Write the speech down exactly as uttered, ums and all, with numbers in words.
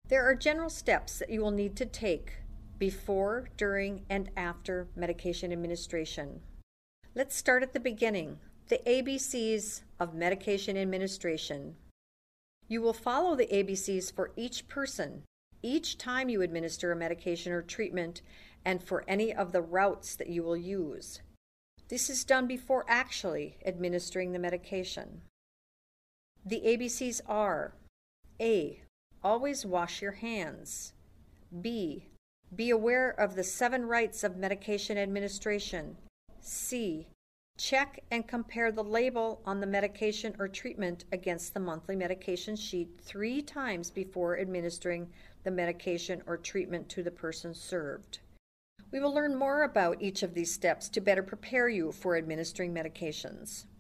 There are general steps that you will need to take before, during, and after medication administration. Let's start at the beginning, the A B Cs of medication administration. You will follow the A B Cs for each person, each time you administer a medication or treatment, and for any of the routes that you will use. This is done before actually administering the medication. The A B Cs are: A. Always wash your hands. B. Be aware of the seven rights of medication administration. C. Check and compare the label on the medication or treatment against the monthly medication sheet three times before administering the medication or treatment to the person served. We will learn more about each of these steps to better prepare you for administering medications.